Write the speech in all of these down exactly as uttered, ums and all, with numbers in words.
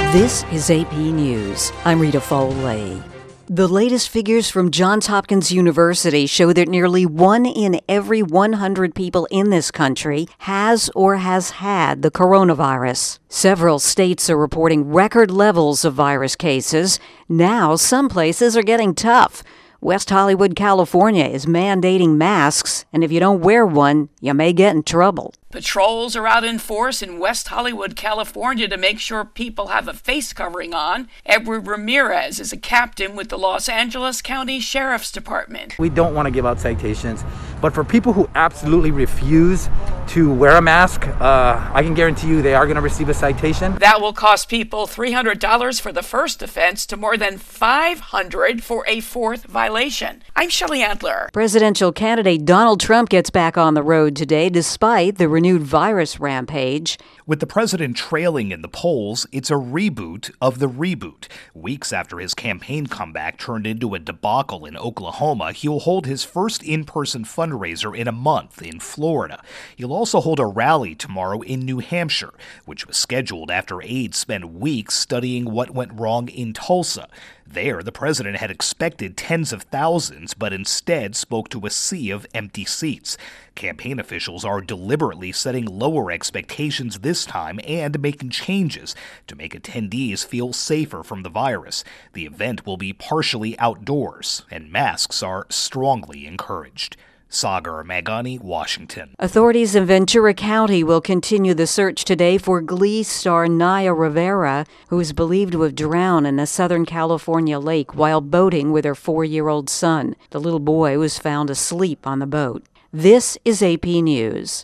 This is A P News. I'm Rita Foley. The latest figures from Johns Hopkins University show that nearly one in every one hundred people in this country has or has had the coronavirus. Several states are reporting record levels of virus cases. Now, some places are getting tough. West Hollywood, California is mandating masks, and if you don't wear one, you may get in trouble. Patrols are out in force in West Hollywood, California to make sure people have a face covering on. Edward Ramirez is a captain with the Los Angeles County Sheriff's Department. We don't want to give out citations, but for people who absolutely refuse to wear a mask, uh, I can guarantee you they are going to receive a citation. That will cost people three hundred dollars for the first offense to more than five hundred dollars for a fourth violation. I'm Shelley Adler. Presidential candidate Donald Trump gets back on the road today despite the renewed virus rampage. With the president trailing in the polls, it's a reboot of the reboot. Weeks after his campaign comeback turned into a debacle in Oklahoma, he'll hold his first in-person fundraiser in a month in Florida. He'll also hold a rally tomorrow in New Hampshire, which was scheduled after aides spent weeks studying what went wrong in Tulsa. There, the president had expected tens of thousands, but instead spoke to a sea of empty seats. Campaign officials are deliberately setting lower expectations this time and making changes to make attendees feel safer from the virus. The event will be partially outdoors, and masks are strongly encouraged. Sagar Magani, Washington. Authorities in Ventura County will continue the search today for Glee star Naya Rivera, who is believed to have drowned in a Southern California lake while boating with her four-year-old son. The little boy was found asleep on the boat. This is A P News.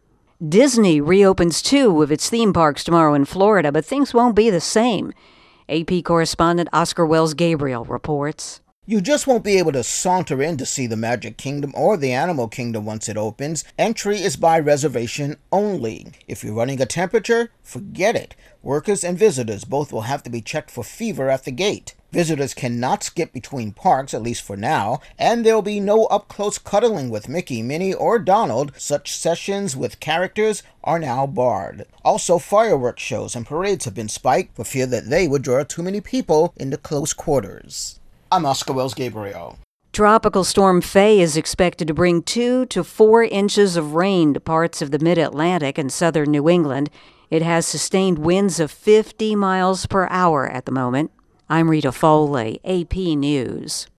Disney reopens two of its theme parks tomorrow in Florida, but things won't be the same. A P correspondent Oscar Wells Gabriel reports. You just won't be able to saunter in to see the Magic Kingdom or the Animal Kingdom once it opens. Entry is by reservation only. If you're running a temperature, forget it. Workers and visitors both will have to be checked for fever at the gate. Visitors cannot skip between parks, at least for now, and there'll be no up-close cuddling with Mickey, Minnie, or Donald. Such sessions with characters are now barred. Also, fireworks shows and parades have been spiked for fear that they would draw too many people into close quarters. I'm Oscar Wells Gabriel. Tropical storm Faye is expected to bring two to four inches of rain to parts of the mid-Atlantic and southern New England. It has sustained winds of fifty miles per hour at the moment. I'm Rita Foley, A P News.